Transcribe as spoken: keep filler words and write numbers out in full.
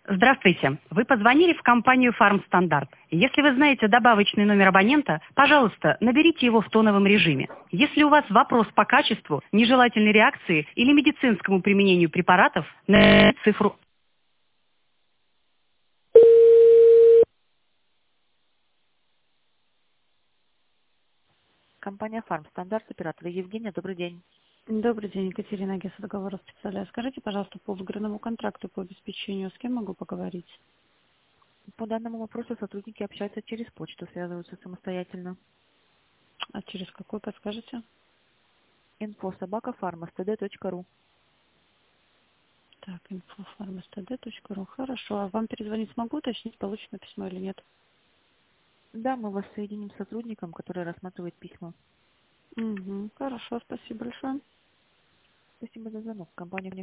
Здравствуйте. Вы позвонили в компанию «Фармстандарт». Если вы знаете добавочный номер абонента, пожалуйста, наберите его в тоновом режиме. Если у вас вопрос по качеству, нежелательной реакции или медицинскому применению препаратов, на цифру. Компания «Фармстандарт», оператор Евгения, добрый день. Добрый день, Екатерина Гесса, договора специалист. Скажите, пожалуйста, по выигранному контракту по обеспечению, с кем могу поговорить? По данному вопросу сотрудники общаются через почту, связываются самостоятельно. А через какой подскажете? инфо собака фармастд точка ру. Так, инфо фармастд точка ру. Хорошо, а вам перезвонить смогу, уточнить, получено письмо или нет? Да, мы вас соединим с сотрудником, который рассматривает письма. Угу, хорошо, спасибо большое. Спасибо за звонок. Компания